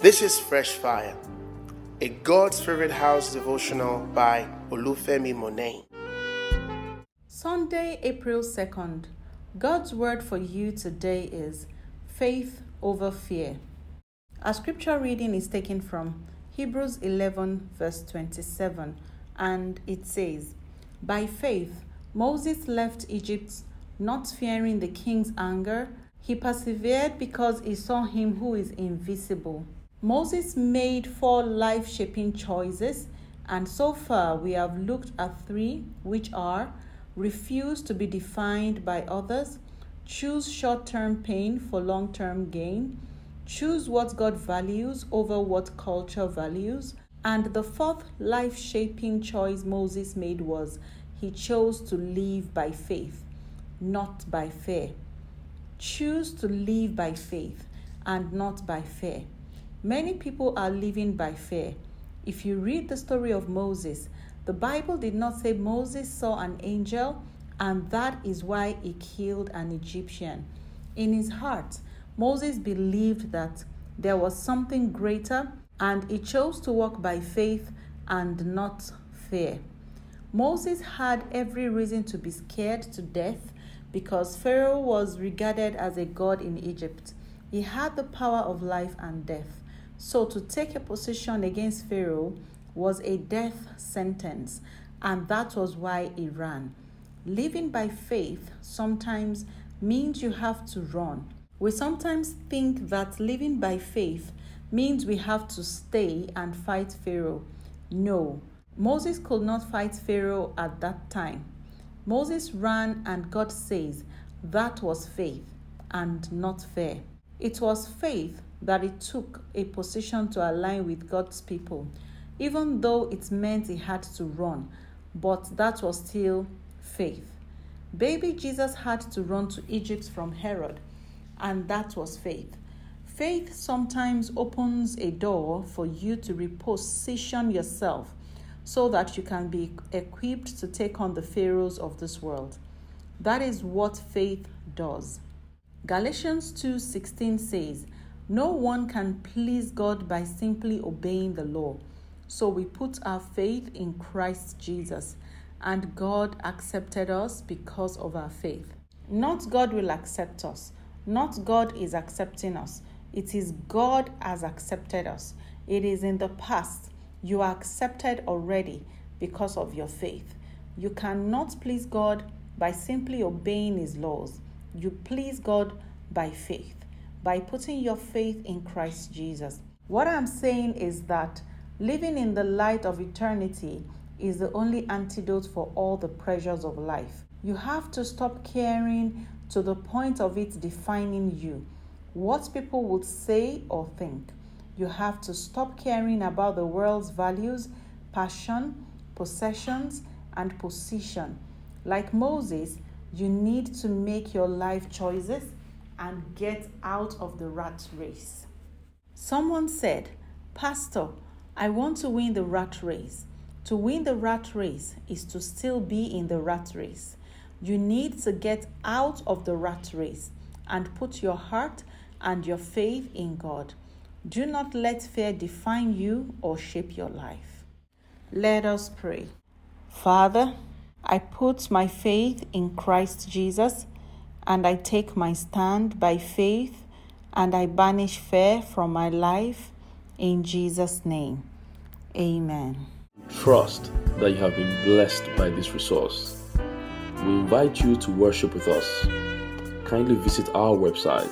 This is Fresh Fire, a God's Favorite House devotional by Olufemi Monet. Sunday, April 2nd. God's word for you today is faith over fear. Our scripture reading is taken from Hebrews 11 verse 27, and it says, "By faith, Moses left Egypt, not fearing the king's anger. He persevered because he saw him who is invisible." Moses made 4 life-shaping choices, and so far we have looked at 3, which are: refuse to be defined by others, choose short-term pain for long-term gain, choose what God values over what culture values, and the 4th life-shaping choice Moses made was he chose to live by faith, not by fear. Choose to live by faith and not by fear. Many people are living by fear. If you read the story of Moses, the Bible did not say Moses saw an angel and that is why he killed an Egyptian. In his heart, Moses believed that there was something greater and he chose to walk by faith and not fear. Moses had every reason to be scared to death because Pharaoh was regarded as a god in Egypt. He had the power of life and death. So to take a position against Pharaoh was a death sentence, and that was why he ran. Living by faith sometimes means you have to run. We sometimes think that living by faith means we have to stay and fight Pharaoh. No, Moses could not fight Pharaoh at that time. Moses ran, and God says that was faith and not fear. It was faith that he took a position to align with God's people, even though it meant he had to run, but that was still faith. Baby Jesus had to run to Egypt from Herod, and that was faith. Faith sometimes opens a door for you to reposition yourself so that you can be equipped to take on the pharaohs of this world. That is what faith does. Galatians 2:16 says, "No one can please God by simply obeying the law. So we put our faith in Christ Jesus, and God accepted us because of our faith." Not God will accept us. Not God is accepting us. It is God has accepted us. It is in the past. You are accepted already because of your faith. You cannot please God by simply obeying His laws. You please God by faith, by putting your faith in Christ Jesus. What I'm saying is that living in the light of eternity is the only antidote for all the pressures of life. You have to stop caring to the point of it defining you, what people would say or think. You have to stop caring about the world's values, passion, possessions, and position. Like Moses, you need to make your life choices and get out of the rat race. Someone said, "Pastor, I want to win the rat race." To win the rat race is to still be in the rat race. You need to get out of the rat race and put your heart and your faith in God. Do not let fear define you or shape your life. Let us pray. Father, I put my faith in Christ Jesus, and I take my stand by faith, and I banish fear from my life in Jesus' name. Amen. Trust that you have been blessed by this resource. We invite you to worship with us. Kindly visit our website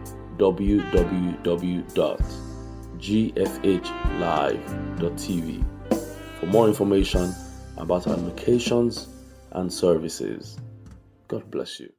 www.gfhlive.tv for more information about our locations and services. God bless you.